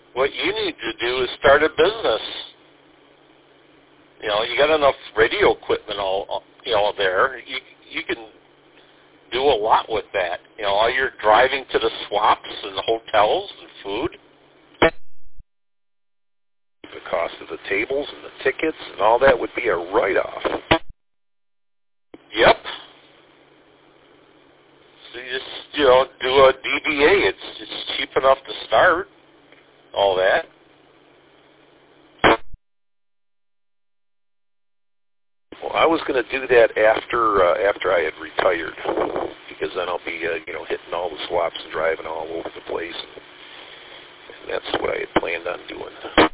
What you need to do is start a business. You got enough radio equipment all there. You can do a lot with that. All your driving to the swaps and the hotels and food. The cost of the tables and the tickets and all that would be a write-off. Yep. So you just, do a DBA. It's cheap enough to start. All that. Well, I was going to do that after I had retired, because then I'll be hitting all the swaps and driving all over the place, and that's what I had planned on doing.